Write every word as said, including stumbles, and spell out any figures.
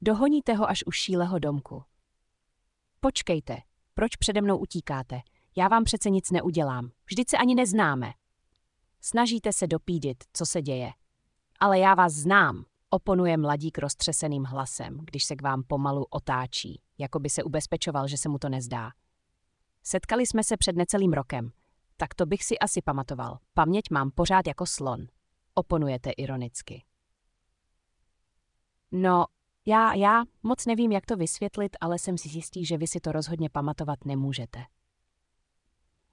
Dohoníte ho až u šíleho domku. Počkejte, proč přede mnou utíkáte? Já vám přece nic neudělám, vždyť se ani neznáme. Snažíte se dopídit, co se děje. Ale já vás znám, oponuje mladík roztřeseným hlasem, když se k vám pomalu otáčí, jako by se ubezpečoval, že se mu to nezdá. Setkali jsme se před necelým rokem, tak to bych si asi pamatoval. Paměť mám pořád jako slon, oponujete ironicky. No, já, já moc nevím, jak to vysvětlit, ale jsem si jistý, že vy si to rozhodně pamatovat nemůžete.